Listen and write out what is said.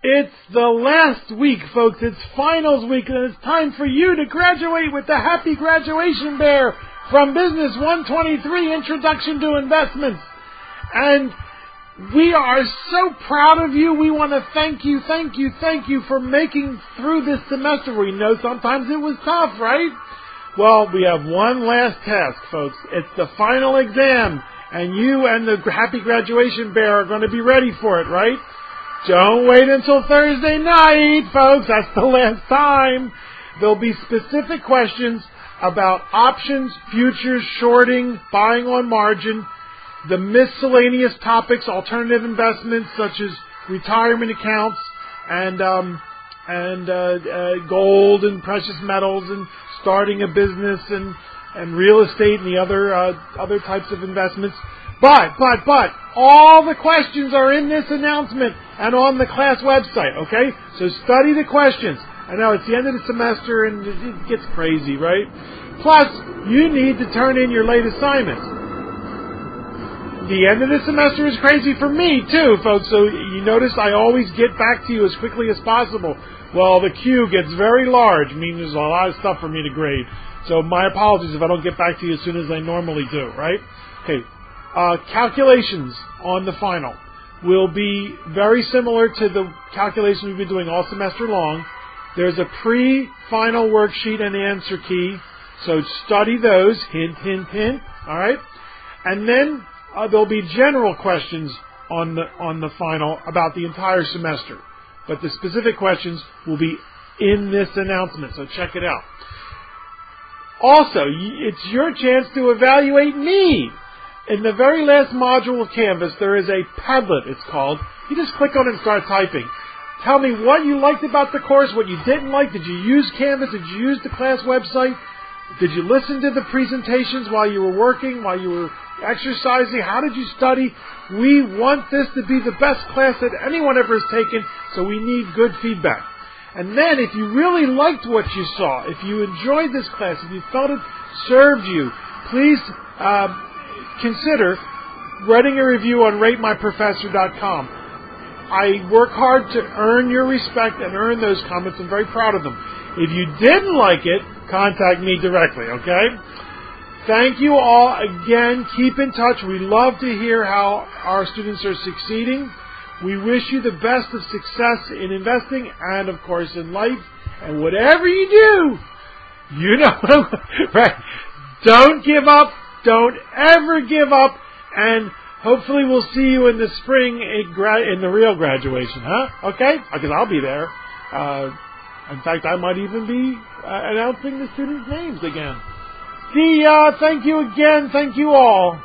It's the last week, folks. It's finals week, and it's time for you to graduate with the Happy Graduation Bear from Business 123, Introduction to Investments. And we are so proud of you. We want to thank you for making through this semester. We know sometimes it was tough, right? Well, we have one last task, folks. It's the final exam, and you and the Happy Graduation Bear are going to be ready for it, right? Don't wait until Thursday night, folks. That's the last time. There'll be specific questions about options, futures, shorting, buying on margin, the miscellaneous topics, alternative investments such as retirement accounts and gold and precious metals and starting a business and real estate and the other types of investments. But all the questions are in this announcement and on the class website, okay? So study the questions. I know it's the end of the semester and it gets crazy, right? Plus, you need to turn in your late assignments. The end of the semester is crazy for me, too, folks. So you notice I always get back to you as quickly as possible. Well, the queue gets very large, meaning there's a lot of stuff for me to grade. So my apologies if I don't get back to you as soon as I normally do, right? Okay. Calculations on the final will be very similar to the calculations we've been doing all semester long. There's a pre-final worksheet and answer key, so study those. Hint, hint, hint. All right, and then there'll be general questions on the final about the entire semester, but the specific questions will be in this announcement. So check it out. Also, it's your chance to evaluate me. In the very last module of Canvas, there is a Padlet, it's called. You just click on it and start typing. Tell me what you liked about the course, what you didn't like. Did you use Canvas? Did you use the class website? Did you listen to the presentations while you were working, while you were exercising? How did you study? We want this to be the best class that anyone ever has taken, so we need good feedback. And then, if you really liked what you saw, if you enjoyed this class, if you felt it served you, please consider writing a review on RateMyProfessor.com. I work hard to earn your respect and earn those comments. I'm very proud of them. If you didn't like it, contact me directly, okay? Thank you all again. Keep in touch. We love to hear how our students are succeeding. We wish you the best of success in investing and, of course, in life. And whatever you do, you know, right? Don't give up. Don't ever give up, and hopefully we'll see you in the spring in the real graduation, huh? Okay? Because I'll be there. In fact, I might even be announcing the students' names again. See ya. Thank you again. Thank you all.